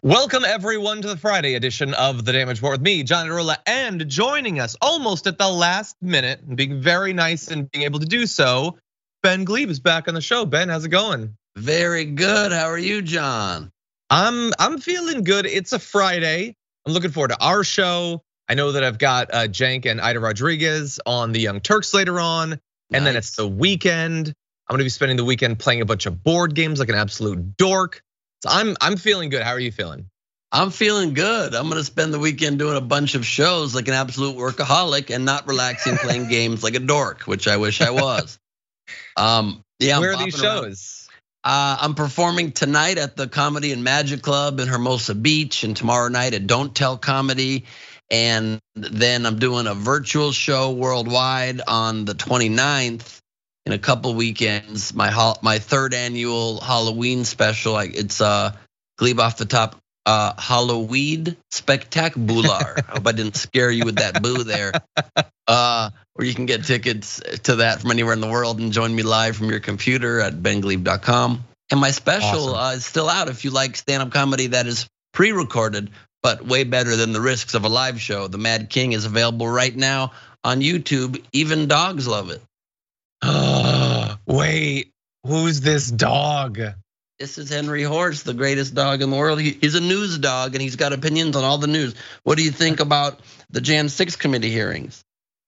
Welcome everyone to the Friday edition of The Damage Report with me, John Arula, and joining us almost at the last minute, and being very nice and being able to do so, Ben Gleib is back on the show. Ben, how's it going? Very good. How are you, John? I'm feeling good. It's a Friday. I'm looking forward to our show. I know that I've got Cenk and Ida Rodriguez on the Young Turks later on, and then it's the weekend. I'm gonna be spending the weekend playing a bunch of board games like an absolute dork. So I'm feeling good. How are you feeling? I'm feeling good. I'm gonna spend the weekend doing a bunch of shows like an absolute workaholic and not relaxing playing games like a dork, which I wish I was. Yeah. Where are these shows? I'm performing tonight at the Comedy and Magic Club in Hermosa Beach, and tomorrow night at Don't Tell Comedy. And then I'm doing a virtual show worldwide on the 29th. In a couple weekends, my third annual Halloween special. It's Gleib off the top, Halloween Spectacular. I hope I didn't scare you with that boo there. Where you can get tickets to that from anywhere in the world and join me live from your computer at bengleib.com. And my special is still out if you like stand-up comedy that is pre-recorded, but way better than the risks of a live show. The Mad King is available right now on YouTube. Even dogs love it. Wait, who's this dog? This is Henry Horse, the greatest dog in the world. He's a news dog and he's got opinions on all the news. What do you think about the Jan 6 committee hearings?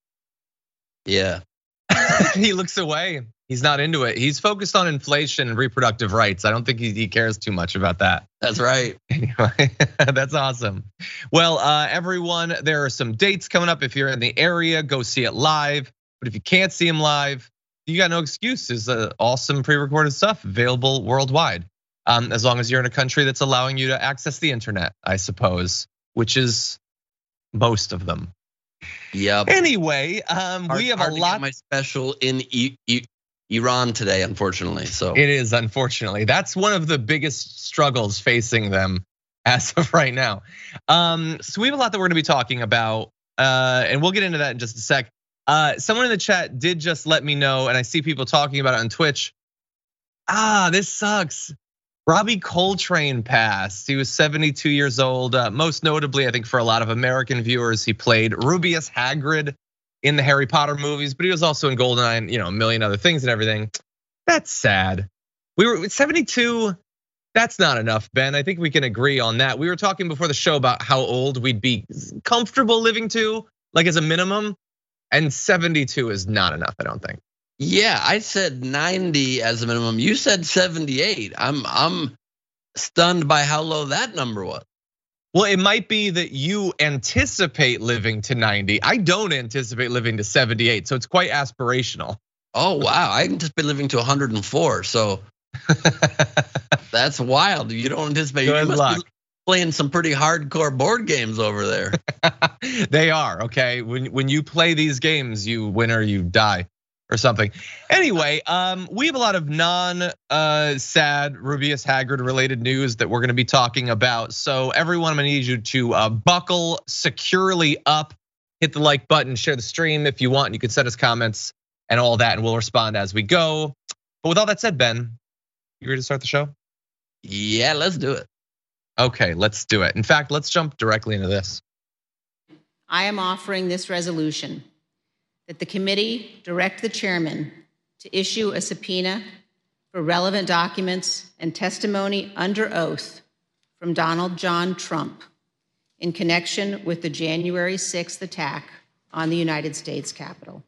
Yeah. He looks away. He's not into it. He's focused on inflation and reproductive rights. I don't think he cares too much about that. That's right. Anyway, that's awesome. Well, everyone, there are some dates coming up. If you're in the area, go see it live. But if you can't see him live, you got no excuses. Awesome pre-recorded stuff available worldwide, as long as you're in a country that's allowing you to access the internet, I suppose, which is most of them. Yep. Anyway, we have a lot. To get my special in Iran today, unfortunately. So it is, unfortunately. That's one of the biggest struggles facing them as of right now. So we have a lot that we're going to be talking about, and we'll get into that in just a sec. Someone in the chat did just let me know, and I see people talking about it on Twitch. This sucks. Robbie Coltrane passed. He was 72 years old. Most notably, I think for a lot of American viewers, he played Rubeus Hagrid in the Harry Potter movies, but he was also in GoldenEye, a million other things and everything. That's sad. We were 72. That's not enough, Ben. I think we can agree on that. We were talking before the show about how old we'd be comfortable living to, like as a minimum. And 72 is not enough, I don't think. Yeah, I said 90 as a minimum. You said 78. I'm stunned by how low that number was. Well, it might be that you anticipate living to 90. I don't anticipate living to 78, so it's quite aspirational. Oh, wow. I anticipate living to 104, so that's wild. You don't anticipate. Good luck. Playing some pretty hardcore board games over there. They are, okay? When you play these games, you win or you die or something. Anyway, we have a lot of non-sad Rubeus Hagrid related news that we're gonna be talking about. So everyone, I'm gonna need you to buckle securely up, hit the like button, share the stream if you want. You can send us comments and all that, and we'll respond as we go. But with all that said, Ben, you ready to start the show? Yeah, let's do it. Okay, let's do it. In fact, let's jump directly into this. I am offering this resolution that the committee direct the chairman to issue a subpoena for relevant documents and testimony under oath from Donald John Trump in connection with the January 6th attack on the United States Capitol.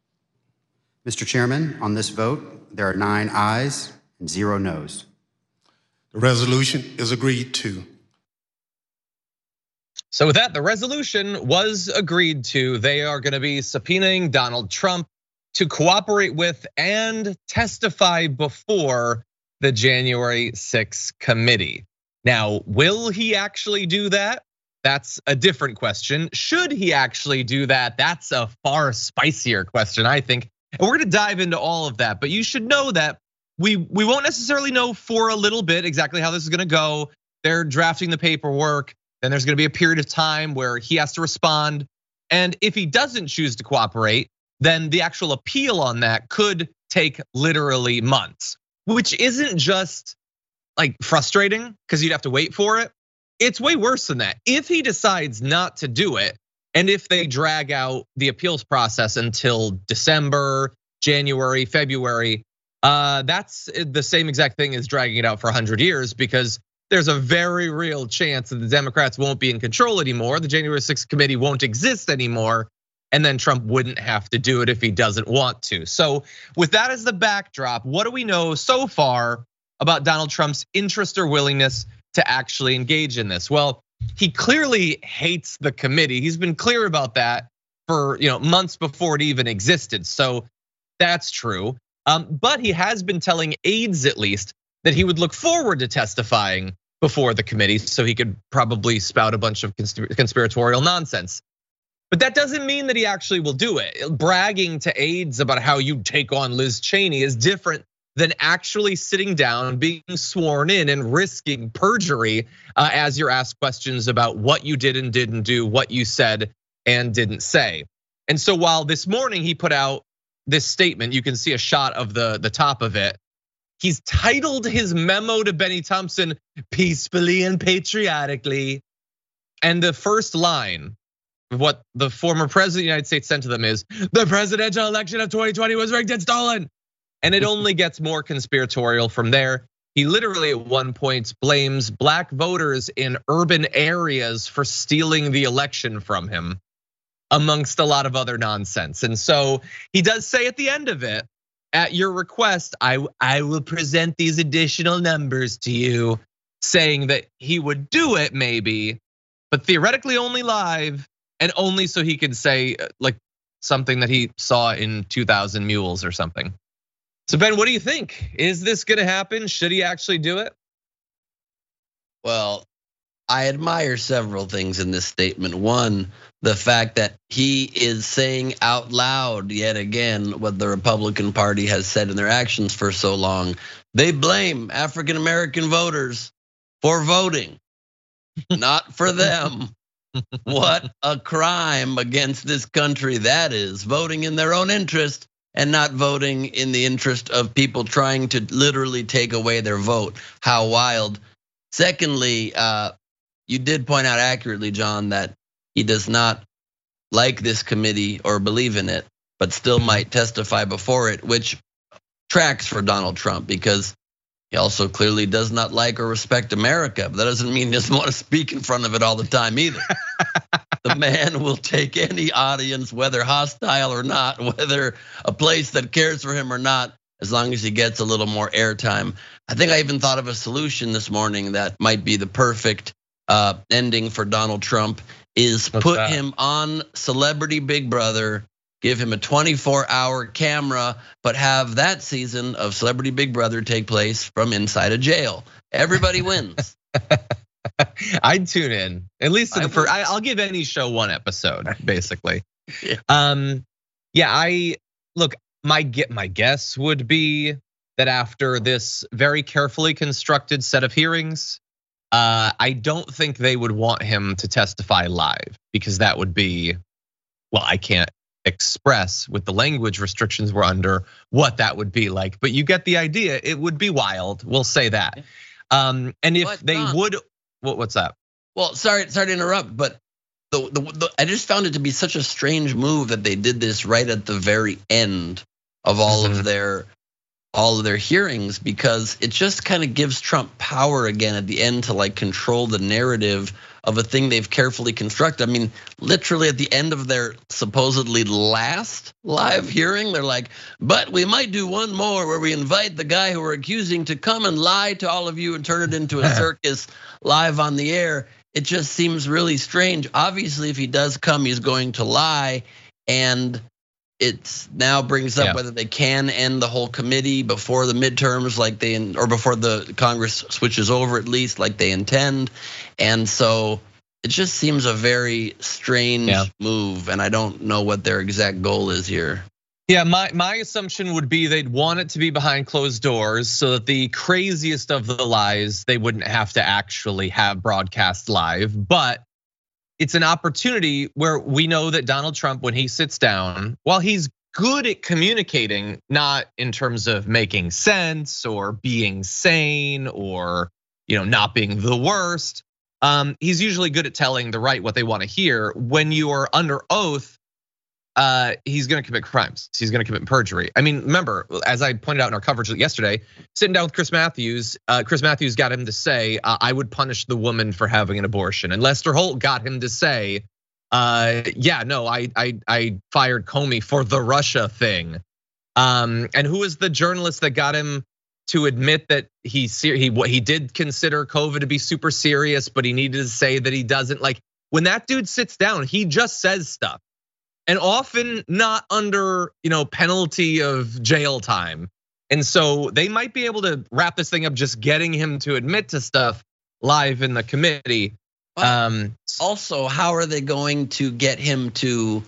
Mr. Chairman, on this vote, there are 9 ayes and 0 noes. The resolution is agreed to. So with that, the resolution was agreed to. They are gonna be subpoenaing Donald Trump to cooperate with and testify before the January 6th committee. Now, will he actually do that? That's a different question. Should he actually do that? That's a far spicier question, I think. And we're gonna dive into all of that, but you should know that we won't necessarily know for a little bit exactly how this is gonna go. They're drafting the paperwork. Then there's gonna be a period of time where he has to respond. And if he doesn't choose to cooperate, then the actual appeal on that could take literally months, which isn't just like frustrating because you'd have to wait for it. it's way worse than that. If he decides not to do it, and if they drag out the appeals process until December, January, February, that's the same exact thing as dragging it out for 100 years, because there's a very real chance that the Democrats won't be in control anymore. The January 6th committee won't exist anymore. And then Trump wouldn't have to do it if he doesn't want to. So with that as the backdrop, what do we know so far about Donald Trump's interest or willingness to actually engage in this? Well, he clearly hates the committee. He's been clear about that for months before it even existed. So that's true. But he has been telling aides, at least, that he would look forward to testifying before the committee so he could probably spout a bunch of conspiratorial nonsense. But that doesn't mean that he actually will do it. Bragging to aides about how you take on Liz Cheney is different than actually sitting down, being sworn in, and risking perjury as you're asked questions about what you did and didn't do, what you said and didn't say. And so while this morning he put out this statement, you can see a shot of the top of it. He's titled his memo to Benny Thompson, "Peacefully and Patriotically." And the first line, what the former president of the United States sent to them is, "The presidential election of 2020 was rigged and stolen." And it only gets more conspiratorial from there. He literally at one point blames black voters in urban areas for stealing the election from him, amongst a lot of other nonsense. And so he does say at the end of it, "At your request, I will present these additional numbers to you," saying that he would do it maybe, but theoretically only live. And only so he could say like something that he saw in 2000 Mules or something. So Ben, what do you think? Is this gonna happen? Should he actually do it? Well, I admire several things in this statement. One, the fact that he is saying out loud yet again what the Republican Party has said in their actions for so long. They blame African American voters for voting, not for them. What a crime against this country that is, voting in their own interest and not voting in the interest of people trying to literally take away their vote. How wild. Secondly, you did point out accurately, John, that he does not like this committee or believe in it, but still might testify before it, which tracks for Donald Trump because he also clearly does not like or respect America, but that doesn't mean he doesn't want to speak in front of it all the time either. The man will take any audience, whether hostile or not, whether a place that cares for him or not, as long as he gets a little more airtime. I think I even thought of a solution this morning that might be the perfect ending for Donald Trump is put him on Celebrity Big Brother, give him a 24-hour camera, but have that season of Celebrity Big Brother take place from inside a jail. Everybody wins. I'd tune in, at least to the first. I'll give any show one episode, basically. Yeah. Look. My guess would be that after this very carefully constructed set of hearings, I don't think they would want him to testify live because that would be, well, I can't express with the language restrictions we're under what that would be like, but you get the idea. It would be wild. We'll say that. And if they would, what's that? Well, sorry to interrupt, but I just found it to be such a strange move that they did this right at the very end of all of their hearings, because it just kind of gives Trump power again at the end to like control the narrative of a thing they've carefully constructed. I mean, literally at the end of their supposedly last live hearing, they're like, but we might do one more where we invite the guy who we're accusing to come and lie to all of you and turn it into a circus live on the air. It just seems really strange. Obviously, if he does come, he's going to lie, and it now brings up whether they can end the whole committee before the midterms, or before the Congress switches over, at least like they intend. And so it just seems a very strange move, and I don't know what their exact goal is here. Yeah, my assumption would be they'd want it to be behind closed doors so that the craziest of the lies they wouldn't have to actually have broadcast live. But it's an opportunity where we know that Donald Trump, when he sits down, while he's good at communicating, not in terms of making sense or being sane or not being the worst, He's usually good at telling the right what they want to hear. When you are under oath, he's going to commit crimes. He's going to commit perjury. I mean, remember, as I pointed out in our coverage yesterday, sitting down with Chris Matthews got him to say, I would punish the woman for having an abortion. And Lester Holt got him to say, yeah, no, I fired Comey for the Russia thing. And who was the journalist that got him to admit that he did consider COVID to be super serious, but he needed to say that he doesn't? Like, when that dude sits down, he just says stuff, and often not under, penalty of jail time. And so they might be able to wrap this thing up just getting him to admit to stuff live in the committee. Also, how are they going to get him to?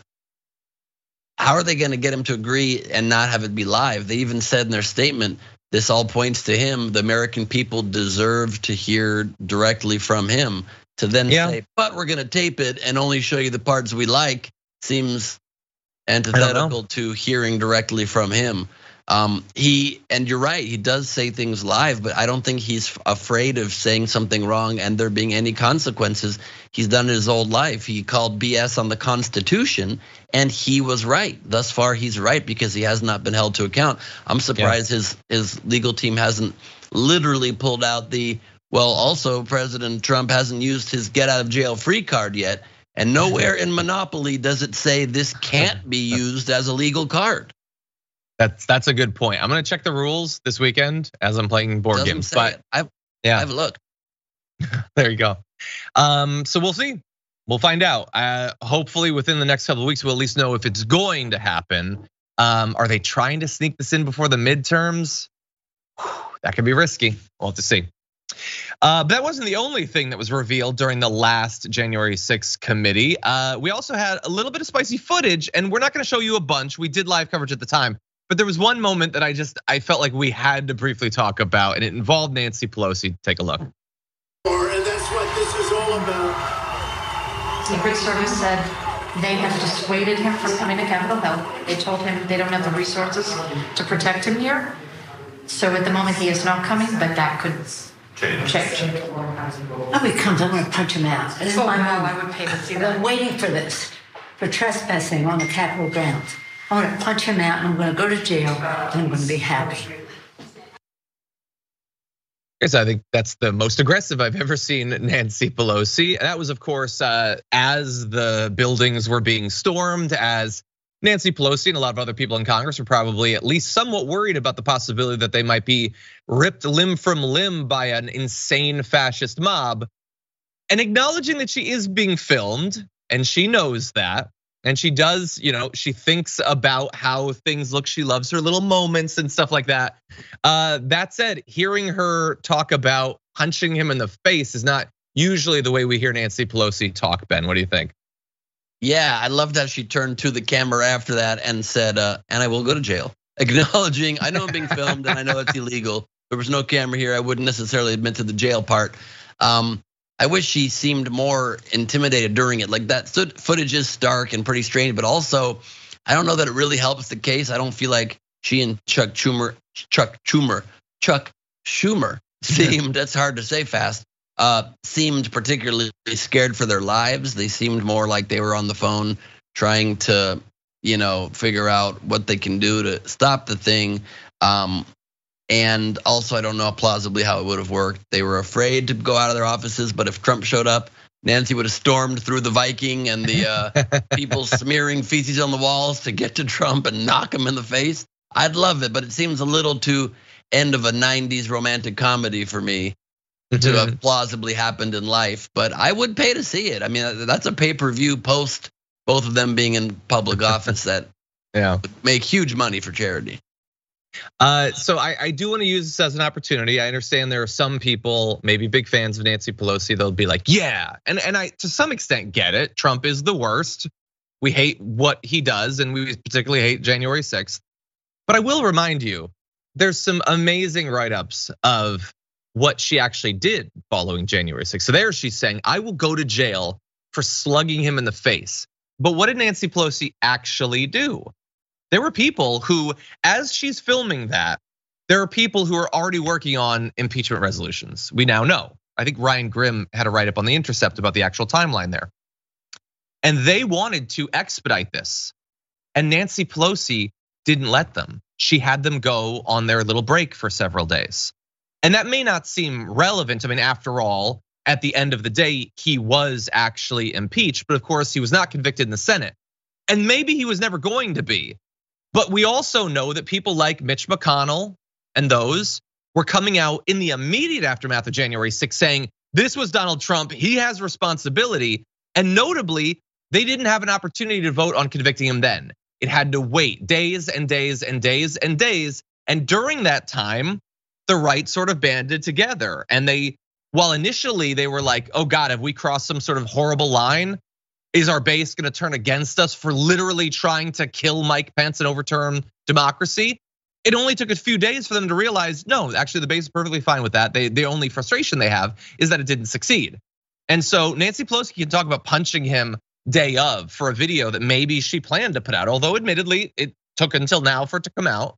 How are they going to get him to agree and not have it be live? They even said in their statement, this all points to him. The American people deserve to hear directly from him. To then say, but we're going to tape it and only show you the parts we like, seems antithetical to hearing directly from him. And you're right, he does say things live, but I don't think he's afraid of saying something wrong and there being any consequences. He's done it his whole life. He called BS on the Constitution, and he was right. Thus far, he's right because he has not been held to account. I'm surprised his legal team hasn't literally pulled out also President Trump hasn't used his get out of jail free card yet. And nowhere in Monopoly does it say this can't be used as a legal card. That's a good point. I'm gonna check the rules this weekend as I'm playing board games. But I haven't looked. There you go. So we'll see. We'll find out. Hopefully within the next couple of weeks, we'll at least know if it's going to happen. Are they trying to sneak this in before the midterms? That could be risky. We'll have to see. But that wasn't the only thing that was revealed during the last January 6th committee. We also had a little bit of spicy footage, and we're not gonna show you a bunch. We did live coverage at the time. But there was one moment that I felt like we had to briefly talk about, and it involved Nancy Pelosi. Take a look. And that's what this is all about. Secret Service said they have dissuaded him from coming to Capitol Hill. They told him they don't have the resources to protect him here. So at the moment he is not coming, but that could change. Oh, he comes, I'm gonna punch him out. Oh, I would pay to see that. I'm waiting for this, for trespassing on the Capitol grounds. I'm gonna punch him out and I'm gonna go to jail and I'm gonna be happy. Yes, I think that's the most aggressive I've ever seen Nancy Pelosi. That was, of course, as the buildings were being stormed, as Nancy Pelosi and a lot of other people in Congress were probably at least somewhat worried about the possibility that they might be ripped limb from limb by an insane fascist mob. And acknowledging that she is being filmed, and she knows that. And she does, she thinks about how things look. She loves her little moments and stuff like that. That said, hearing her talk about punching him in the face is not usually the way we hear Nancy Pelosi talk, Ben. What do you think? Yeah, I loved how she turned to the camera after that and said, and I will go to jail. Acknowledging, I know I'm being filmed and I know it's illegal. There was no camera here. I wouldn't necessarily admit to the jail part. I wish she seemed more intimidated during it. Like that footage is stark and pretty strange, but also I don't know that it really helps the case. I don't feel like she and Chuck Schumer seemed, that's hard to say fast, seemed particularly scared for their lives. They seemed more like they were on the phone trying to, figure out what they can do to stop the thing. And also, I don't know plausibly how it would have worked. They were afraid to go out of their offices, but if Trump showed up, Nancy would have stormed through the Viking and the people smearing feces on the walls to get to Trump and knock him in the face. I'd love it, but it seems a little too end of a 90s romantic comedy for me to have plausibly happened in life. But I would pay to see it. I mean, that's a pay-per-view post, both of them being in public office that would make huge money for charity. So I do want to use this as an opportunity. I understand there are some people, maybe big fans of Nancy Pelosi, they'll be like, yeah. And I, to some extent, get it. Trump is the worst. We hate what he does, and we particularly hate January 6th. But I will remind you, there's some amazing write-ups of what she actually did following January 6th. So there she's saying, I will go to jail for slugging him in the face. But what did Nancy Pelosi actually do? There were people who, as she's filming that, there are people who are already working on impeachment resolutions. We now know. I think Ryan Grimm had a write-up on The Intercept about the actual timeline there. And they wanted to expedite this. And Nancy Pelosi didn't let them. She had them go on their little break for several days. And that may not seem relevant. I mean, after all, at the end of the day, he was actually impeached. But of course, he was not convicted in the Senate. And maybe he was never going to be. But we also know that people like Mitch McConnell and those were coming out in the immediate aftermath of January 6th saying, this was Donald Trump, he has responsibility. And notably, they didn't have an opportunity to vote on convicting him then. It had to wait days and days and days and days. And during that time, the right sort of banded together. And while initially they were like, oh God, have we crossed some sort of horrible line? Is our base gonna turn against us for literally trying to kill Mike Pence and overturn democracy? It only took a few days for them to realize, no, actually the base is perfectly fine with that. The only frustration they have is that it didn't succeed. And so Nancy Pelosi can talk about punching him day of for a video that maybe she planned to put out, although admittedly it took until now for it to come out.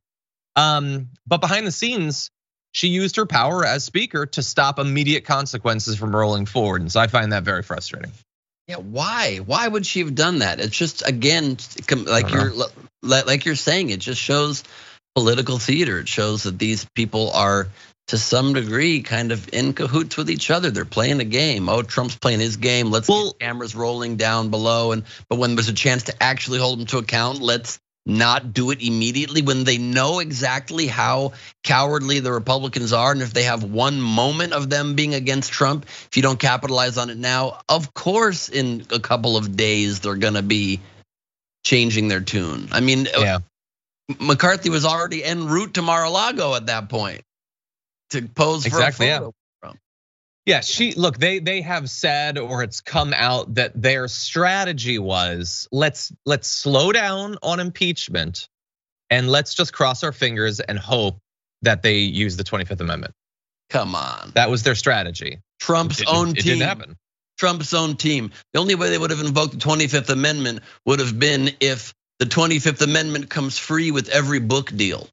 But behind the scenes, she used her power as speaker to stop immediate consequences from rolling forward. And so I find that very frustrating. Yeah, why? Why would she have done that? It's just, again, like you're saying, it just shows political theater. It shows that these people are, to some degree, kind of in cahoots with each other. They're playing a game. Oh, Trump's playing his game. Let's get cameras rolling down below. But when there's a chance to actually hold him to account, let's not do it immediately when they know exactly how cowardly the Republicans are. And if they have one moment of them being against Trump, if you don't capitalize on it now, of course, in a couple of days, they're gonna be changing their tune. I mean, yeah. McCarthy was already en route to Mar-a-Lago at that point to pose for a photo. Yeah, look, they have said, or it's come out, that their strategy was, let's slow down on impeachment and let's just cross our fingers and hope that they use the 25th Amendment. Come on. That was their strategy. Trump's own team. It didn't happen. Trump's own team. The only way they would have invoked the 25th Amendment would have been if the 25th Amendment comes free with every book deal.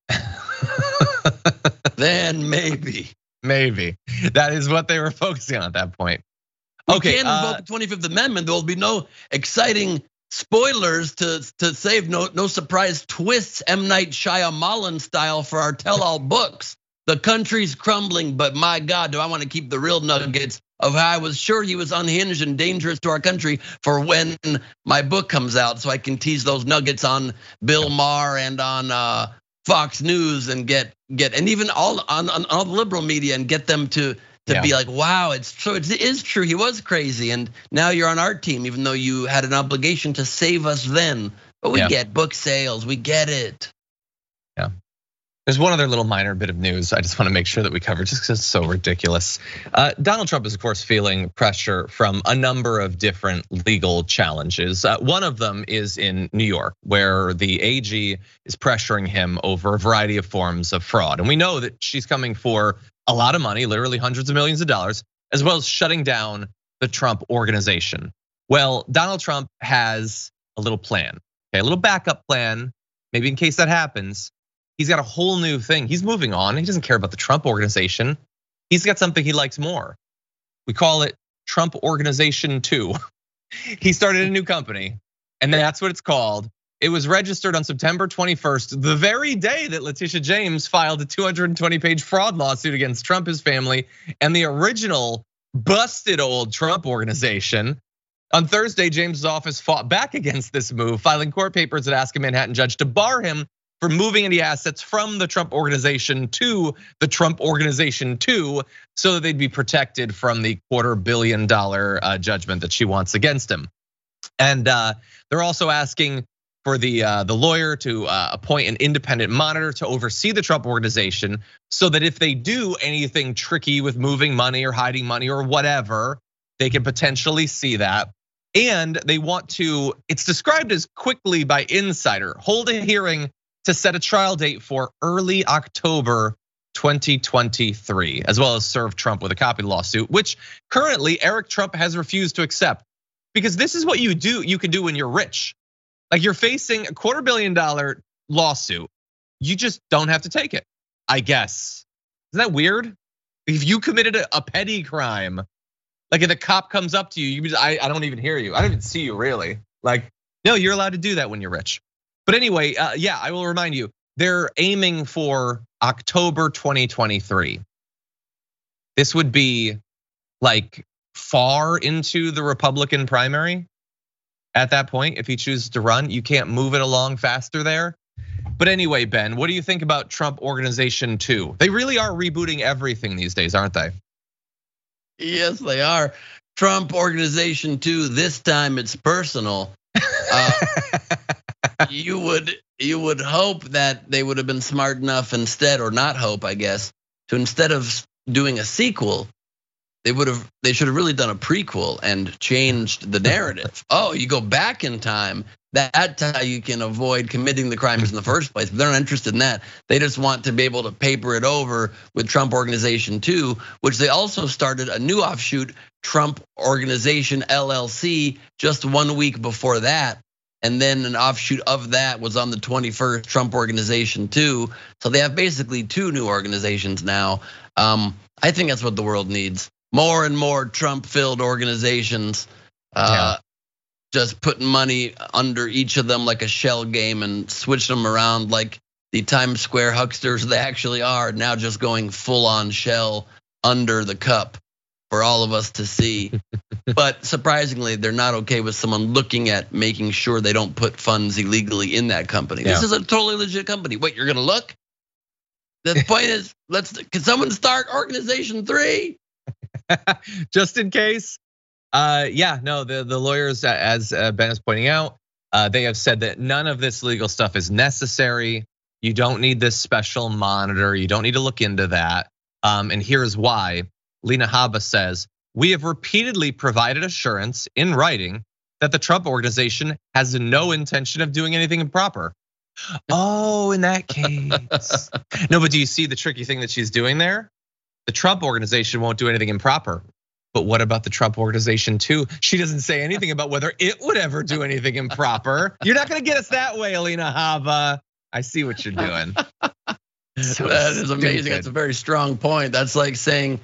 Then maybe. Maybe that is what they were focusing on at that point. Okay, can't invoke the 25th Amendment. There will be no exciting spoilers to save, no surprise twists, M. Night Shyamalan style for our tell-all books. The country's crumbling, but my God, do I want to keep the real nuggets of how I was sure he was unhinged and dangerous to our country for when my book comes out, so I can tease those nuggets on Bill Maher and on Fox News and get and even all on all the liberal media and get them to be like, wow, it is true. He was crazy, and now you're on our team, even though you had an obligation to save us then. But we get book sales, we get it. Yeah. There's one other little minor bit of news I just want to make sure that we cover, just because it's so ridiculous. Donald Trump is, of course, feeling pressure from a number of different legal challenges. One of them is in New York, where the AG is pressuring him over a variety of forms of fraud. And we know that she's coming for a lot of money, literally hundreds of millions of dollars, as well as shutting down the Trump Organization. Well, Donald Trump has a little plan, a little backup plan, maybe in case that happens. He's got a whole new thing. He's moving on. He doesn't care about the Trump Organization. He's got something he likes more. We call it Trump Organization 2. He started a new company, and that's what it's called. It was registered on September 21st, the very day that Letitia James filed a 220-page fraud lawsuit against Trump, his family, and the original busted old Trump Organization. On Thursday, James' office fought back against this move, filing court papers that ask a Manhattan judge to bar him for moving any assets from the Trump Organization to the Trump Organization 2, so that they'd be protected from the $250 million judgment that she wants against him. And they're also asking for the lawyer to appoint an independent monitor to oversee the Trump Organization, so that if they do anything tricky with moving money or hiding money or whatever, they can potentially see that. And they want to, it's described as quickly by Insider, hold a hearing to set a trial date for early October 2023, as well as serve Trump with a copy of the lawsuit, which currently Eric Trump has refused to accept. Because this is what you can do when you're rich. Like, you're facing a $250 million lawsuit. You just don't have to take it, I guess. Isn't that weird? If you committed a petty crime, like if the cop comes up to you, I don't even hear you. I don't even see you really. Like, no, you're allowed to do that when you're rich. But anyway, yeah, I will remind you, they're aiming for October 2023. This would be like far into the Republican primary at that point. If he chooses to run, you can't move it along faster there. But anyway, Ben, what do you think about Trump Organization 2? They really are rebooting everything these days, aren't they? Yes, they are. Trump Organization 2, this time it's personal. You would hope that they would have been smart enough instead, or not hope, I guess, to instead of doing a sequel, they should have really done a prequel and changed the narrative. Oh, you go back in time. That's how you can avoid committing the crimes in the first place. But they're not interested in that. They just want to be able to paper it over with Trump Organization 2, which they also started a new offshoot, Trump Organization LLC, just 1 week before that. And then an offshoot of that was on the 21st, Trump Organization 2. So they have basically 2 new organizations now. I think that's what the world needs. More and more Trump-filled organizations. Just putting money under each of them like a shell game and switching them around like the Times Square hucksters they actually are, now just going full on shell under the cup for all of us to see. But surprisingly, they're not okay with someone looking at making sure they don't put funds illegally in that company. This is a totally legit company. Wait, you're gonna look? The point is, can someone start Organization 3? Just in case. Yeah, no, the lawyers, as Ben is pointing out, they have said that none of this legal stuff is necessary. You don't need this special monitor. You don't need to look into that. And here's why. Lena Habba says, we have repeatedly provided assurance in writing that the Trump Organization has no intention of doing anything improper. Oh, in that case. No, but do you see the tricky thing that she's doing there? The Trump Organization won't do anything improper. But what about the Trump Organization 2? She doesn't say anything about whether it would ever do anything improper. You're not gonna get us that way, Alina Habba. I see what you're doing. So that is amazing. That's a very strong point. That's like saying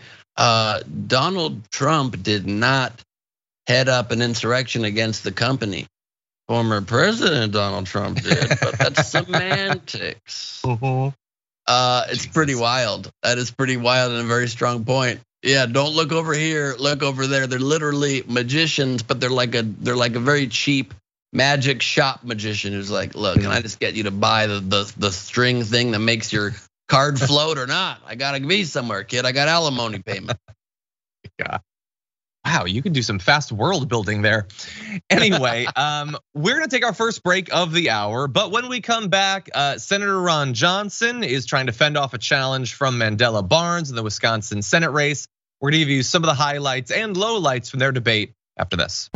Donald Trump did not head up an insurrection against the company. Former President Donald Trump did, but that's semantics. It's pretty wild. That is pretty wild and a very strong point. Yeah, don't look over here, look over there. They're literally magicians, but they're like a very cheap magic shop magician who's like, look, can I just get you to buy the string thing that makes your card float or not? I gotta be somewhere, kid. I got alimony payment. Yeah. Wow, you can do some fast world building there. Anyway, we're gonna take our first break of the hour, but when we come back, Senator Ron Johnson is trying to fend off a challenge from Mandela Barnes in the Wisconsin Senate race. We're gonna give you some of the highlights and lowlights from their debate after this.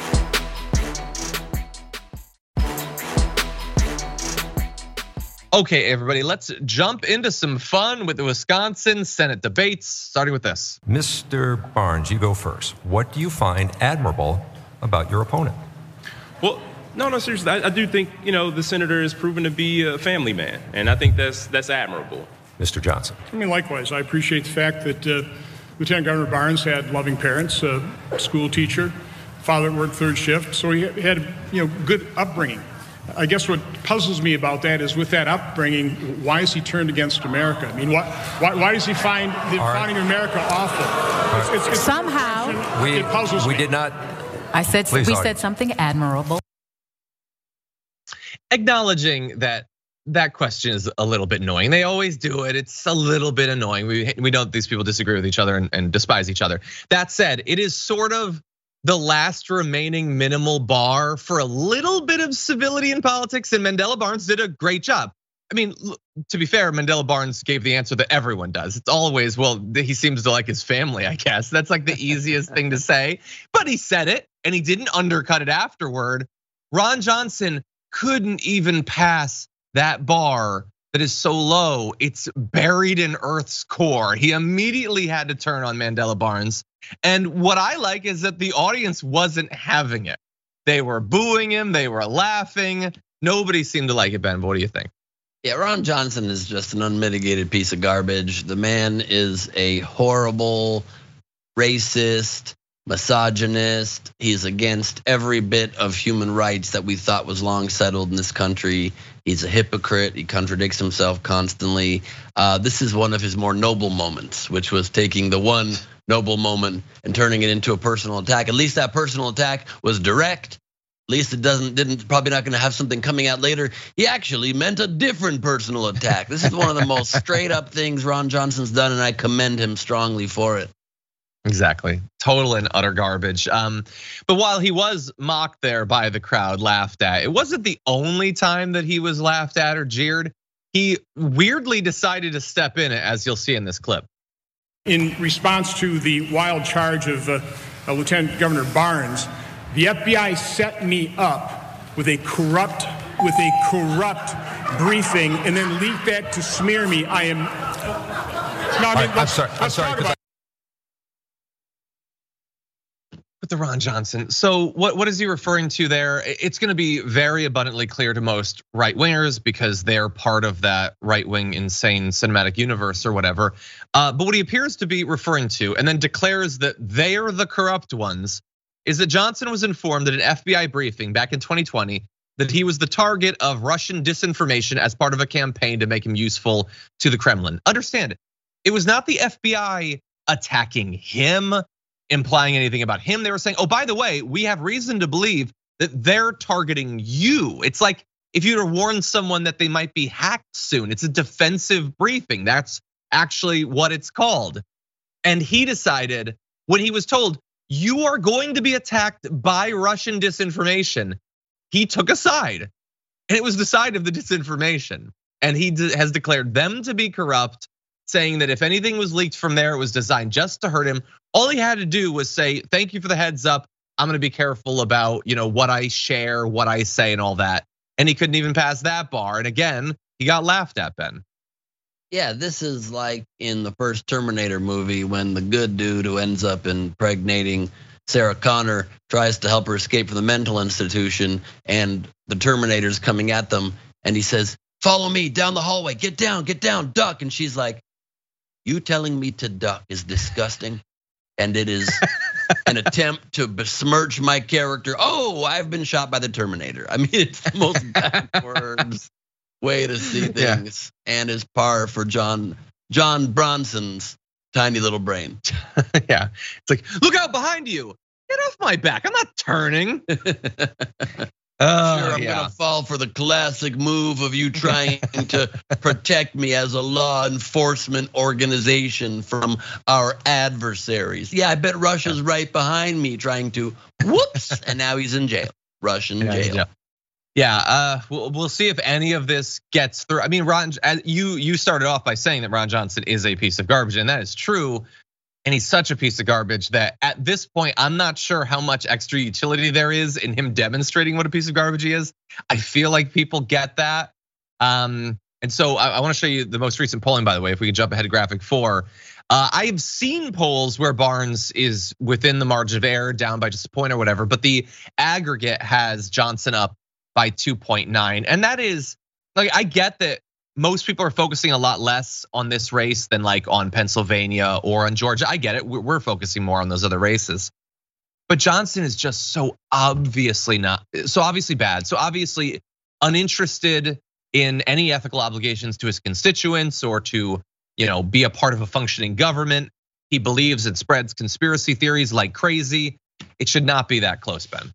Okay, everybody, let's jump into some fun with the Wisconsin Senate debates, starting with this. Mr. Barnes, you go first. What do you find admirable about your opponent? Well, no, seriously, I do think, the senator has proven to be a family man, and I think that's admirable. Mr. Johnson. I mean, likewise, I appreciate the fact that Lieutenant Governor Barnes had loving parents, a school teacher, father that worked third shift, so he had, good upbringing. I guess what puzzles me about that is with that upbringing, why is he turned against America? I mean, why does he find the founding of America awful? It's somehow it puzzles me. We did not. We said something admirable. Acknowledging that question is a little bit annoying. They always do it. It's a little bit annoying. We know these people disagree with each other and despise each other. That said, it is sort of the last remaining minimal bar for a little bit of civility in politics, and Mandela Barnes did a great job. I mean, to be fair, Mandela Barnes gave the answer that everyone does. It's always, well, he seems to like his family, I guess. That's like the easiest thing to say, but he said it and he didn't undercut it afterward. Ron Johnson couldn't even pass that bar that is so low, it's buried in Earth's core. He immediately had to turn on Mandela Barnes. And what I like is that the audience wasn't having it. They were booing him, they were laughing. Nobody seemed to like it, Ben. What do you think? Yeah, Ron Johnson is just an unmitigated piece of garbage. The man is a horrible racist, misogynist. He's against every bit of human rights that we thought was long settled in this country. He's a hypocrite. He contradicts himself constantly. This is one of his more noble moments, which was taking the one noble moment and turning it into a personal attack. At least that personal attack was direct. At least it probably not gonna have something coming out later. He actually meant a different personal attack. This is one of the most straight up things Ron Johnson's done, and I commend him strongly for it. Exactly, total and utter garbage. But while he was mocked there by the crowd, laughed at, it wasn't the only time that he was laughed at or jeered. He weirdly decided to step in, as you'll see in this clip. In response to the wild charge of Lieutenant Governor Barnes, the FBI set me up with a corrupt briefing and then leaked that to smear me. I'm sorry. With the Ron Johnson. So what is he referring to there? It's gonna be very abundantly clear to most right wingers because they're part of that right wing insane cinematic universe or whatever. But what he appears to be referring to and then declares that they're the corrupt ones is that Johnson was informed at an FBI briefing back in 2020 that he was the target of Russian disinformation as part of a campaign to make him useful to the Kremlin. Understand, it was not the FBI attacking him, implying anything about him. They were saying, oh, by the way, we have reason to believe that they're targeting you. It's like if you were to warn someone that they might be hacked soon. It's a defensive briefing. That's actually what it's called. And he decided when he was told, you are going to be attacked by Russian disinformation, he took a side, and it was the side of the disinformation. And he has declared them to be corrupt, saying that if anything was leaked from there, it was designed just to hurt him. All he had to do was say, thank you for the heads up. I'm gonna be careful about what I share, what I say, and all that. And he couldn't even pass that bar. And again, he got laughed at, Ben. Yeah, this is like in the first Terminator movie when the good dude who ends up impregnating Sarah Connor tries to help her escape from the mental institution, and the Terminator's coming at them, and he says, follow me down the hallway, get down, duck. And she's like, you telling me to duck is disgusting. And it is an attempt to besmirch my character. Oh, I've been shot by the Terminator. I mean, it's the most backwards way to see things, and is par for John Bronson's tiny little brain. Yeah, it's like, look out behind you. Get off my back. I'm not turning. I'm gonna fall for the classic move of you trying to protect me as a law enforcement organization from our adversaries. Yeah, I bet Russia's right behind me trying to whoops, and now he's in jail. Russian jail. Yeah, we'll see if any of this gets through. I mean, Ron, you started off by saying that Ron Johnson is a piece of garbage, and that is true. And he's such a piece of garbage that at this point, I'm not sure how much extra utility there is in him demonstrating what a piece of garbage he is. I feel like people get that. And so I want to show you the most recent polling, by the way, if we can jump ahead to graphic 4. I have seen polls where Barnes is within the margin of error, down by just a point or whatever, but the aggregate has Johnson up by 2.9. And that is, like, I get that most people are focusing a lot less on this race than like on Pennsylvania or on Georgia. I get it, we're focusing more on those other races. But Johnson is just so obviously bad, so obviously uninterested in any ethical obligations to his constituents or to be a part of a functioning government. He believes and spreads conspiracy theories like crazy. It should not be that close, Ben.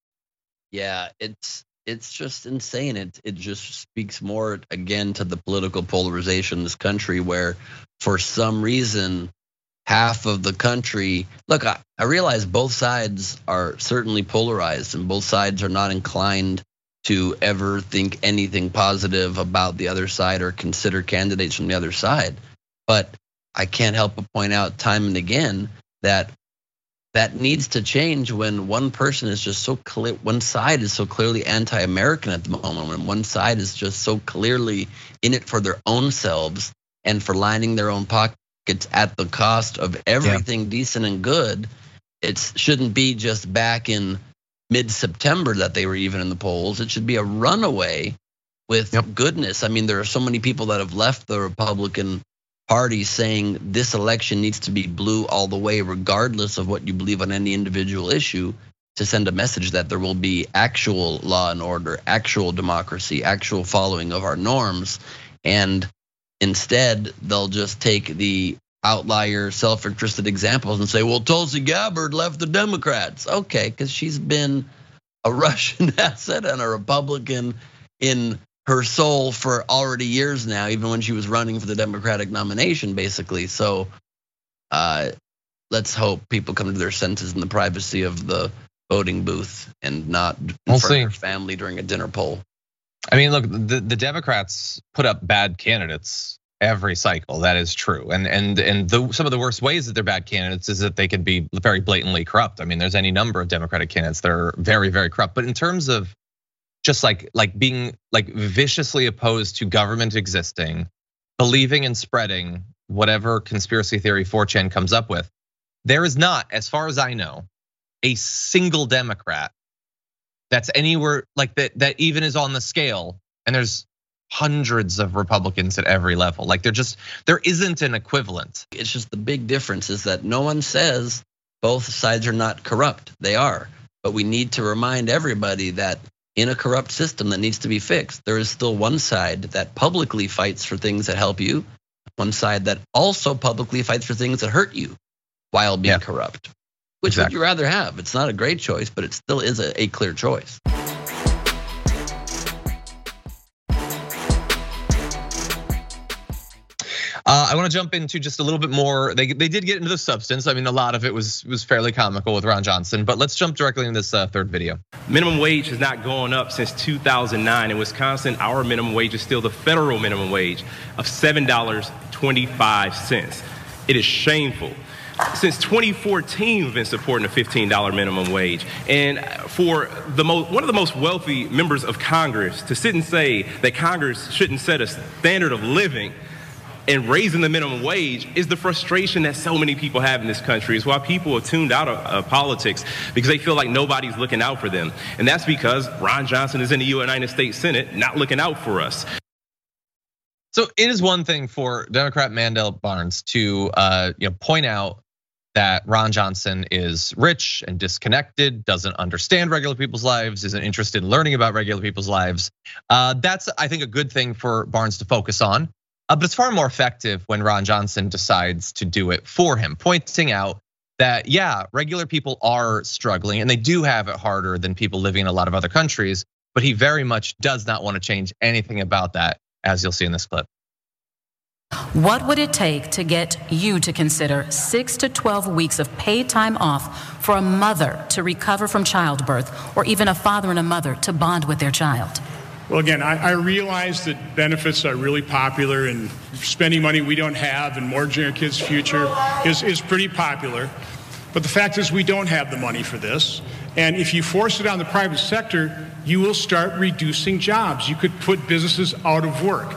Yeah, it's just insane. It just speaks more again to the political polarization in this country, where for some reason half of the country, look, I realize both sides are certainly polarized and both sides are not inclined to ever think anything positive about the other side or consider candidates from the other side. But I can't help but point out time and again that needs to change when one person is just so clear, one side is so clearly anti-American at the moment, when one side is just so clearly in it for their own selves and for lining their own pockets at the cost of everything decent and good. It shouldn't be just back in mid-September that they were even in the polls. It should be a runaway with goodness. I mean, there are so many people that have left the Republican Party saying this election needs to be blue all the way, regardless of what you believe on any individual issue, to send a message that there will be actual law and order, actual democracy, actual following of our norms. And instead, they'll just take the outlier, self-interested examples and say, well, Tulsi Gabbard left the Democrats. Okay, because she's been a Russian asset and a Republican in her soul for already years now, even when she was running for the Democratic nomination, basically. So let's hope people come to their senses in the privacy of the voting booth and not in front of their family during a dinner poll. I mean, look, the Democrats put up bad candidates every cycle. That is true. And some of the worst ways that they're bad candidates is that they can be very blatantly corrupt. I mean, there's any number of Democratic candidates that are very, very corrupt. But in terms of just like being like viciously opposed to government existing, believing and spreading whatever conspiracy theory 4chan comes up with, there is not, as far as I know, a single Democrat that's anywhere like that even is on the scale. And there's hundreds of Republicans at every level. Like there isn't an equivalent. It's just the big difference is that no one says both sides are not corrupt. They are. But we need to remind everybody that in a corrupt system that needs to be fixed, there is still one side that publicly fights for things that help you, one side that also publicly fights for things that hurt you while being corrupt. Which would you rather have? It's not a great choice, but it still is a clear choice. I want to jump into just a little bit more. They did get into the substance. I mean, a lot of it was fairly comical with Ron Johnson, but let's jump directly into this third video. Minimum wage has not gone up since 2009. In Wisconsin, our minimum wage is still the federal minimum wage of $7.25. It is shameful. Since 2014, we've been supporting a $15 minimum wage. And for one of the most wealthy members of Congress to sit and say that Congress shouldn't set a standard of living and raising the minimum wage is the frustration that so many people have in this country. It's why people are tuned out of politics, because they feel like nobody's looking out for them. And that's because Ron Johnson is in the United States Senate not looking out for us. So it is one thing for Democrat Mandel Barnes to point out that Ron Johnson is rich and disconnected, doesn't understand regular people's lives, isn't interested in learning about regular people's lives. That's, I think, a good thing for Barnes to focus on. But it's far more effective when Ron Johnson decides to do it for him, pointing out that, regular people are struggling and they do have it harder than people living in a lot of other countries, but he very much does not want to change anything about that, as you'll see in this clip. What would it take to get you to consider 6 to 12 weeks of paid time off for a mother to recover from childbirth, or even a father and a mother to bond with their child? Well, again, I realize that benefits are really popular, and spending money we don't have and mortgaging our kids' future is pretty popular. But the fact is we don't have the money for this. And if you force it on the private sector, you will start reducing jobs. You could put businesses out of work.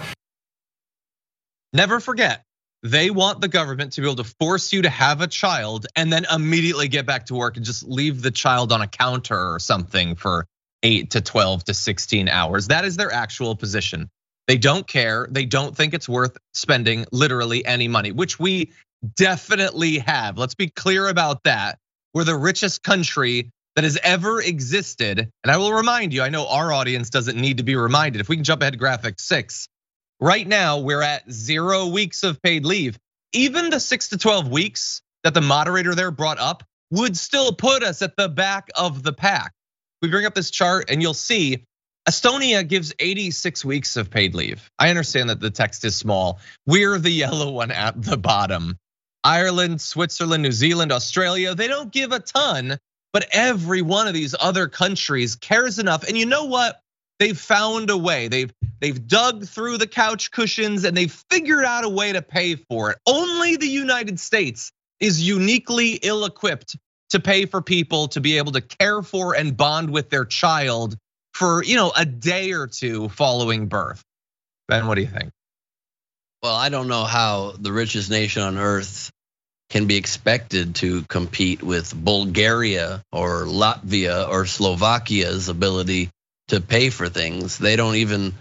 Never forget, they want the government to be able to force you to have a child and then immediately get back to work and just leave the child on a counter or something for 8 to 12 to 16 hours. That is their actual position. They don't care. They don't think it's worth spending literally any money, which we definitely have. Let's be clear about that. We're the richest country that has ever existed. And I will remind you, I know our audience doesn't need to be reminded. If we can jump ahead to graphic 6. Right now, we're at 0 weeks of paid leave. Even the 6 to 12 weeks that the moderator there brought up would still put us at the back of the pack. We bring up this chart and you'll see Estonia gives 86 weeks of paid leave. I understand that the text is small. We're the yellow one at the bottom. Ireland, Switzerland, New Zealand, Australia, they don't give a ton, but every one of these other countries cares enough. And you know what? They've found a way. They've dug through the couch cushions and they've figured out a way to pay for it. Only the United States is uniquely ill-equipped to pay for people to be able to care for and bond with their child for a day or two following birth. Ben, what do you think? Well, I don't know how the richest nation on earth can be expected to compete with Bulgaria or Latvia or Slovakia's ability to pay for things. They don't even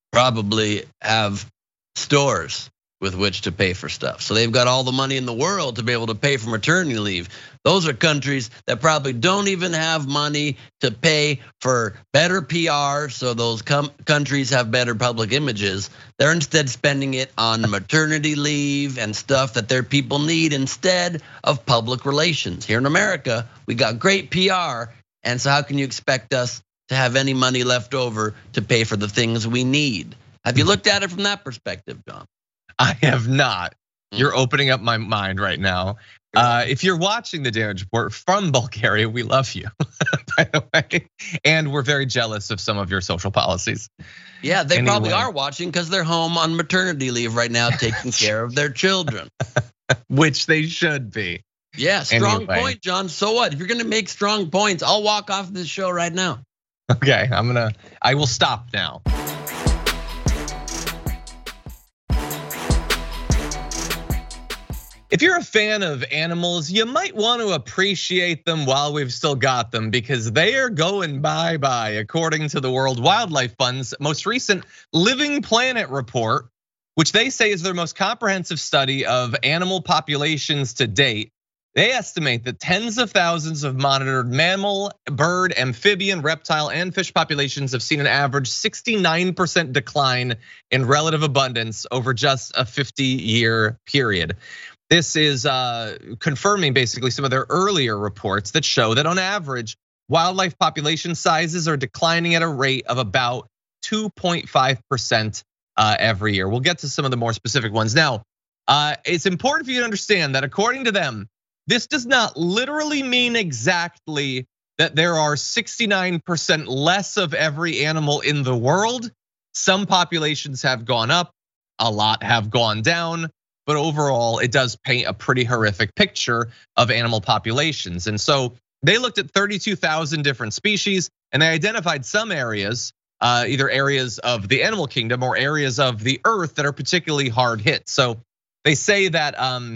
probably have stores with which to pay for stuff. So they've got all the money in the world to be able to pay for maternity leave. Those are countries that probably don't even have money to pay for better PR, so those countries have better public images. They're instead spending it on maternity leave and stuff that their people need instead of public relations. Here in America, we got great PR, and so how can you expect us to have any money left over to pay for the things we need? Have you looked at it from that perspective, John? I have not. You're opening up my mind right now. If you're watching the Damage Report from Bulgaria, we love you, by the way. And we're very jealous of some of your social policies. Yeah, they probably are watching because they're home on maternity leave right now taking care of their children. Which they should be. Yeah, strong point, John. So what? If you're gonna make strong points, I'll walk off this show right now. Okay, I will stop now. If you're a fan of animals, you might want to appreciate them while we've still got them because they are going bye-bye, according to the World Wildlife Fund's most recent Living Planet report, which they say is their most comprehensive study of animal populations to date. They estimate that tens of thousands of monitored mammal, bird, amphibian, reptile, and fish populations have seen an average 69% decline in relative abundance over just a 50-year period. This is confirming basically some of their earlier reports that show that on average, wildlife population sizes are declining at a rate of about 2.5% every year. We'll get to some of the more specific ones. Now, it's important for you to understand that according to them, this does not literally mean exactly that there are 69% less of every animal in the world. Some populations have gone up, a lot have gone down. But overall, it does paint a pretty horrific picture of animal populations. And so they looked at 32,000 different species and they identified some areas, either areas of the animal kingdom or areas of the earth that are particularly hard hit. So they say that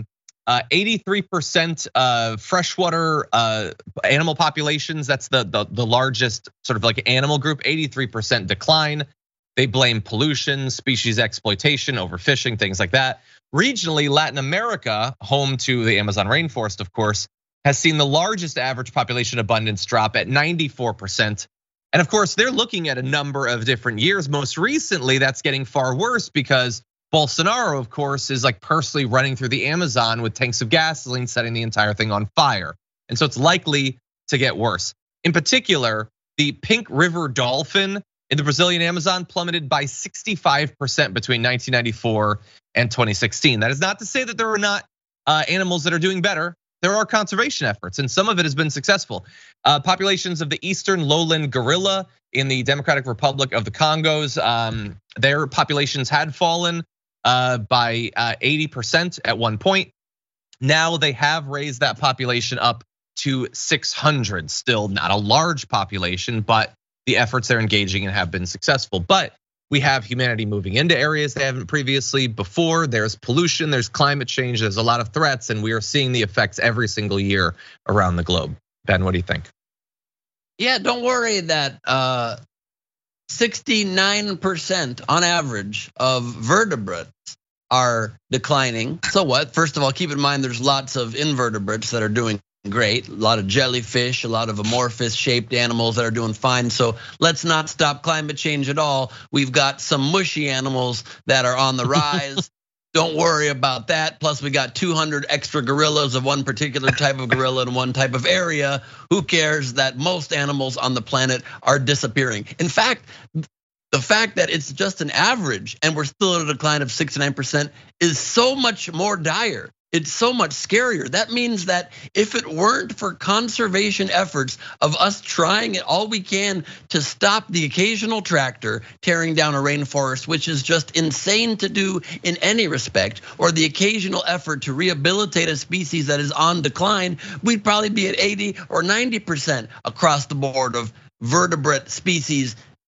83% of freshwater animal populations, that's the largest sort of like animal group, 83% decline. They blame pollution, species exploitation, overfishing, things like that. Regionally, Latin America, home to the Amazon rainforest, of course, has seen the largest average population abundance drop at 94%. And of course, they're looking at a number of different years. Most recently, that's getting far worse because Bolsonaro, of course, is like personally running through the Amazon with tanks of gasoline, setting the entire thing on fire. And so it's likely to get worse. In particular, the pink river dolphin in the Brazilian Amazon plummeted by 65% between 1994 and 2016. That is not to say that there are not animals that are doing better. There are conservation efforts, and some of it has been successful. Populations of the eastern lowland gorilla in the Democratic Republic of the Congos, their populations had fallen by 80% at one point. Now they have raised that population up to 600. Still not a large population, but the efforts they're engaging in have been successful. But we have humanity moving into areas they haven't previously before. There's pollution, there's climate change, there's a lot of threats, and we are seeing the effects every single year around the globe. Ben, what do you think? Yeah, don't worry that 69% on average of vertebrates are declining. So what? First of all, keep in mind there's lots of invertebrates that are doing great. A lot of jellyfish, a lot of amorphous shaped animals that are doing fine. So let's not stop climate change at all. We've got some mushy animals that are on the rise. Don't worry about that. Plus we got 200 extra gorillas of one particular type of gorilla in one type of area. Who cares that most animals on the planet are disappearing? In fact, the fact that it's just an average and we're still at a decline of 69% is so much more dire. It's so much scarier. That means that if it weren't for conservation efforts of us trying it all we can to stop the occasional tractor tearing down a rainforest, which is just insane to do in any respect, or the occasional effort to rehabilitate a species that is on decline, we'd probably be at 80 or 90% across the board of vertebrate species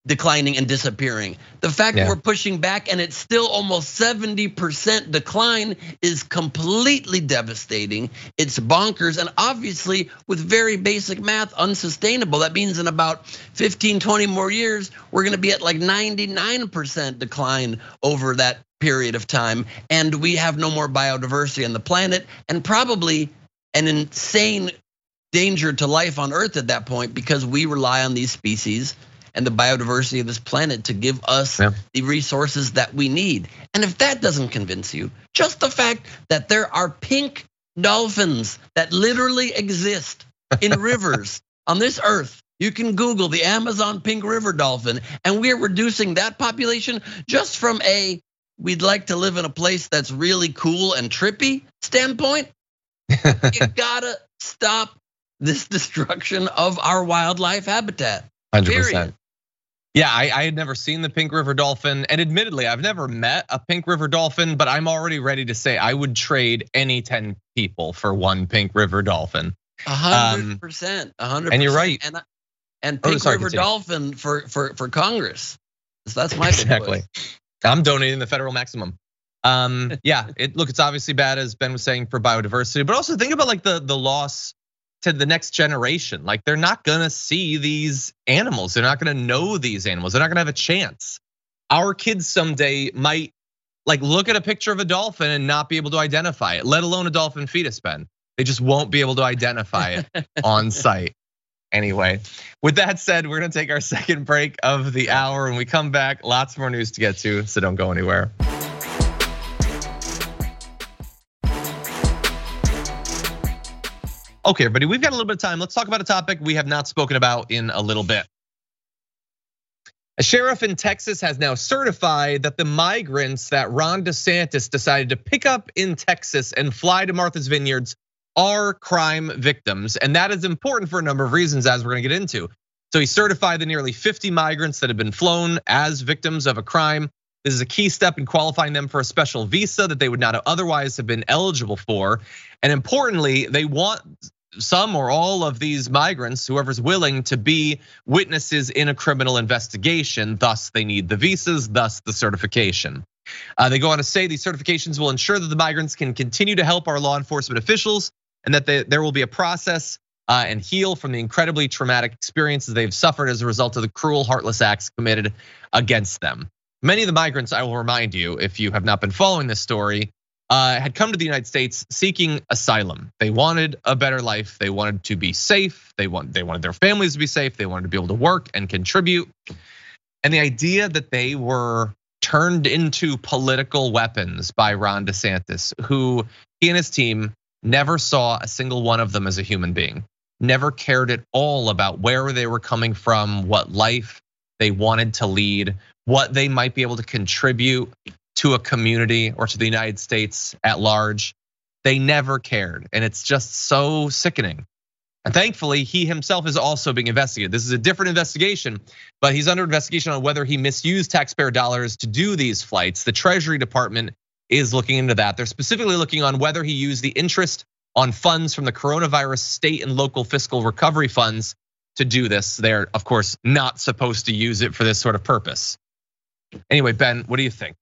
declining and disappearing. The fact that we're pushing back and it's still almost 70% decline is completely devastating. It's bonkers, and obviously with very basic math, unsustainable. That means in about 15, 20 more years, we're gonna be at like 99% decline over that period of time, and we have no more biodiversity on the planet, and probably an insane danger to life on Earth at that point, because we rely on these species and the biodiversity of this planet to give us the resources that we need. And if that doesn't convince you, just the fact that there are pink dolphins that literally exist in rivers on this earth. You can Google the Amazon pink river dolphin, and we're reducing that population just from we'd like to live in a place that's really cool and trippy standpoint. You gotta stop this destruction of our wildlife habitat. 100%. Yeah, I had never seen the pink river dolphin, and admittedly, I've never met a pink river dolphin, but I'm already ready to say I would trade any 10 people for one pink river dolphin. 100%, 100%. And you're right. And pink river dolphin for Congress. So that's my exactly. I'm donating the federal maximum. Yeah, it's obviously bad, as Ben was saying, for biodiversity, but also think about like the loss to the next generation. Like, they're not gonna see these animals. They're not gonna know these animals. They're not gonna have a chance. Our kids someday might like look at a picture of a dolphin and not be able to identify it, let alone a dolphin fetus, Ben. They just won't be able to identify it on site. Anyway, with that said, we're gonna take our second break of the hour. When we come back, lots more news to get to, so don't go anywhere. Okay, everybody, we've got a little bit of time. Let's talk about a topic we have not spoken about in a little bit. A sheriff in Texas has now certified that the migrants that Ron DeSantis decided to pick up in Texas and fly to Martha's Vineyards are crime victims. And that is important for a number of reasons, as we're gonna get into. So he certified the nearly 50 migrants that have been flown as victims of a crime. This is a key step in qualifying them for a special visa that they would not otherwise have been eligible for. And importantly, they want some or all of these migrants, whoever's willing, to be witnesses in a criminal investigation. Thus, they need the visas, thus the certification. They go on to say these certifications will ensure that the migrants can continue to help our law enforcement officials, and that there will be a process and heal from the incredibly traumatic experiences they've suffered as a result of the cruel, heartless acts committed against them. Many of the migrants, I will remind you, if you have not been following this story, had come to the United States seeking asylum. They wanted a better life. They wanted to be safe. They wanted their families to be safe. They wanted to be able to work and contribute. And the idea that they were turned into political weapons by Ron DeSantis, who he and his team never saw a single one of them as a human being, never cared at all about where they were coming from, what life they wanted to lead, what they might be able to contribute to a community or to the United States at large. They never cared, and it's just so sickening. And thankfully, he himself is also being investigated. This is a different investigation, but he's under investigation on whether he misused taxpayer dollars to do these flights. The Treasury Department is looking into that. They're specifically looking on whether he used the interest on funds from the coronavirus state and local fiscal recovery funds to do this. They're, of course, not supposed to use it for this sort of purpose. Anyway, Ben, what do you think?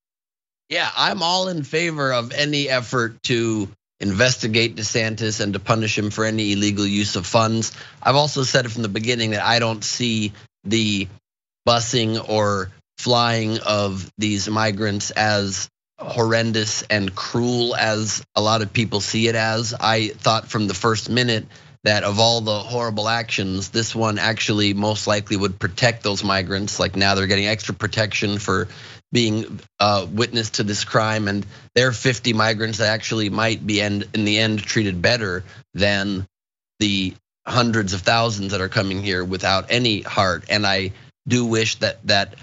Yeah, I'm all in favor of any effort to investigate DeSantis and to punish him for any illegal use of funds. I've also said it from the beginning that I don't see the busing or flying of these migrants as horrendous and cruel as a lot of people see it as. I thought from the first minute that of all the horrible actions, this one actually most likely would protect those migrants. Like, now they're getting extra protection for being witness to this crime, and there are 50 migrants that actually might be in the end treated better than the hundreds of thousands that are coming here without any heart. And I do wish that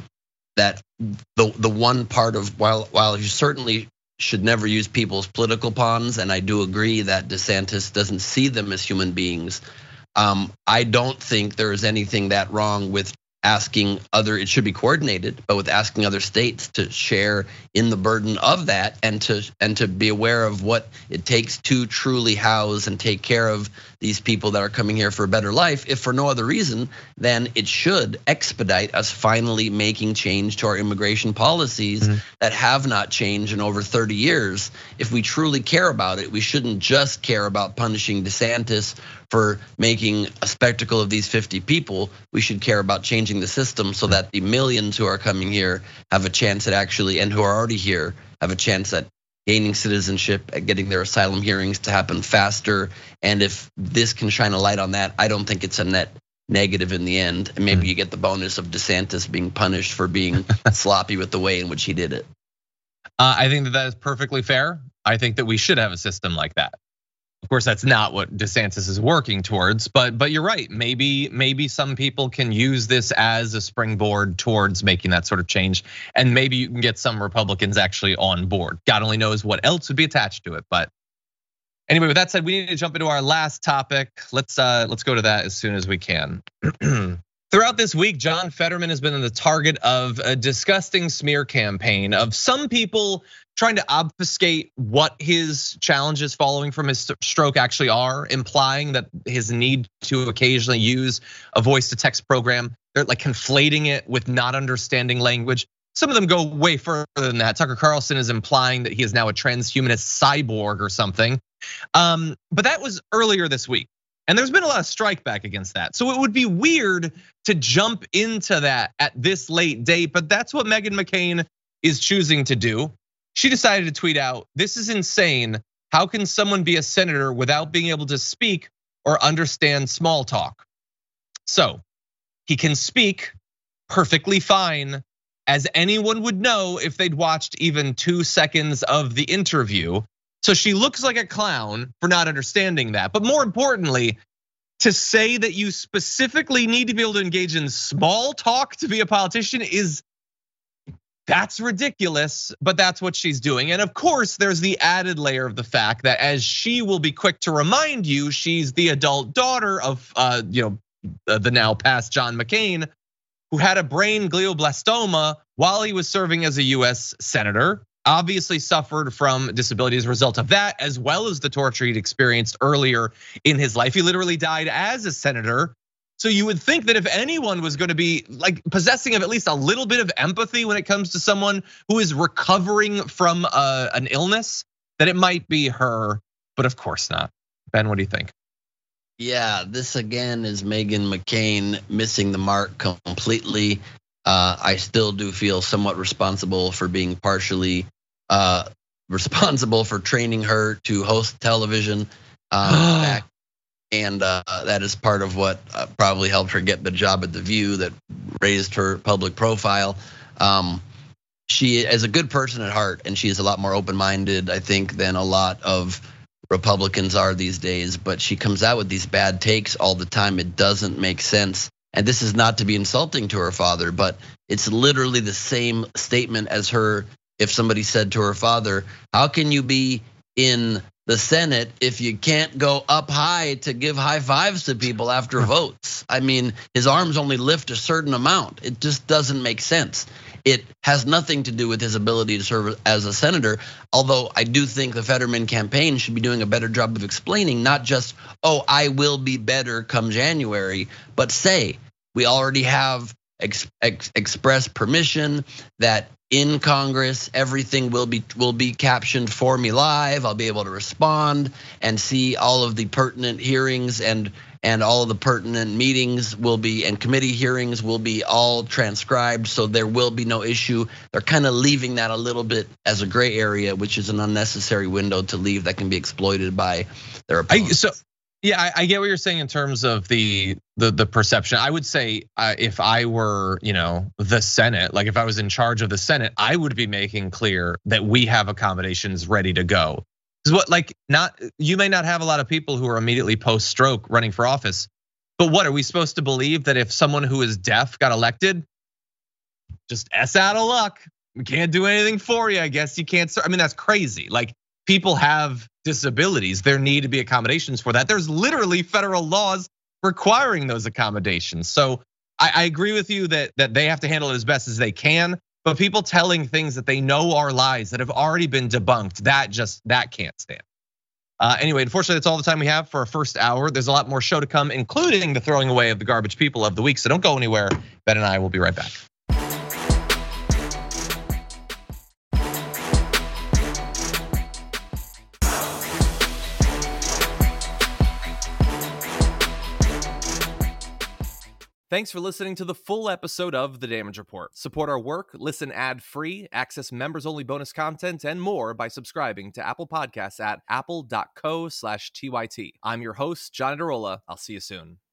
the one part of, while you certainly should never use people's political pawns, and I do agree that DeSantis doesn't see them as human beings, I don't think there is anything that wrong with asking it should be coordinated, but with asking other states to share in the burden of that, and to be aware of what it takes to truly house and take care of these people that are coming here for a better life, if for no other reason, then it should expedite us finally making change to our immigration policies that have not changed in over 30 years. If we truly care about it, we shouldn't just care about punishing DeSantis for making a spectacle of these 50 people. We should care about changing the system so that the millions who are coming here have a chance at actually, and who are already here, have a chance at gaining citizenship, at getting their asylum hearings to happen faster. And if this can shine a light on that, I don't think it's a net negative in the end. And maybe you get the bonus of DeSantis being punished for being sloppy with the way in which he did it. I think that is perfectly fair. I think that we should have a system like that. Of course, that's not what DeSantis is working towards, but you're right. Maybe some people can use this as a springboard towards making that sort of change, and maybe you can get some Republicans actually on board. God only knows what else would be attached to it. But anyway, with that said, we need to jump into our last topic. Let's go to that as soon as we can. Throughout this week, John Fetterman has been the target of a disgusting smear campaign of some people trying to obfuscate what his challenges following from his stroke actually are, implying that his need to occasionally use a voice-to-text program, they're like conflating it with not understanding language. Some of them go way further than that. Tucker Carlson is implying that he is now a transhumanist cyborg or something. But that was earlier this week. And there's been a lot of strike back against that. So it would be weird to jump into that at this late date, but that's what Meghan McCain is choosing to do. She decided to tweet out, "This is insane. How can someone be a senator without being able to speak or understand small talk?" So he can speak perfectly fine, as anyone would know if they'd watched even 2 seconds of the interview. So she looks like a clown for not understanding that. But more importantly, to say that you specifically need to be able to engage in small talk to be a politician that's ridiculous, but that's what she's doing. And of course, there's the added layer of the fact that, as she will be quick to remind you, she's the adult daughter of the now past John McCain, who had a brain glioblastoma while he was serving as a US senator. Obviously suffered from disability as a result of that, as well as the torture he'd experienced earlier in his life. He literally died as a senator. So you would think that if anyone was going to be like possessing of at least a little bit of empathy when it comes to someone who is recovering from an illness, that it might be her, but of course not. Ben, what do you think? Yeah, this again is Meghan McCain missing the mark completely. I still do feel somewhat responsible for being partially responsible for training her to host television back. And that is part of what probably helped her get the job at The View, that raised her public profile. She is a good person at heart, and she is a lot more open-minded, I think, than a lot of Republicans are these days. But she comes out with these bad takes all the time. It doesn't make sense. And this is not to be insulting to her father, but it's literally the same statement as her if somebody said to her father, "How can you be in the Senate if you can't go up high to give high fives to people after votes?" I mean, his arms only lift a certain amount. It just doesn't make sense. It has nothing to do with his ability to serve as a senator, although I do think the Fetterman campaign should be doing a better job of explaining, not just, "Oh, I will be better come January," but say, we already have express permission that in Congress, everything will be captioned for me live. I'll be able to respond and see all of the pertinent hearings, and all of the pertinent meetings will be, and committee hearings will be all transcribed, so there will be no issue. They're kind of leaving that a little bit as a gray area, which is an unnecessary window to leave that can be exploited by their opponents. Yeah, I get what you're saying in terms of the perception. I would say if I were, the Senate, like if I was in charge of the Senate, I would be making clear that we have accommodations ready to go. Because you may not have a lot of people who are immediately post-stroke running for office, but what are we supposed to believe, that if someone who is deaf got elected, just S out of luck? We can't do anything for you. I guess you can't. I mean, that's crazy. Like, people have disabilities, there need to be accommodations for that. There's literally federal laws requiring those accommodations. So I agree with you that they have to handle it as best as they can, but people telling things that they know are lies that have already been debunked, that can't stand. Anyway, unfortunately, that's all the time we have for our first hour. There's a lot more show to come, including the throwing away of the garbage people of the week. So don't go anywhere. Ben and I will be right back. Thanks for listening to the full episode of The Damage Report. Support our work, listen ad-free, access members-only bonus content, and more by subscribing to Apple Podcasts at apple.co/TYT. I'm your host, John Adarola. I'll see you soon.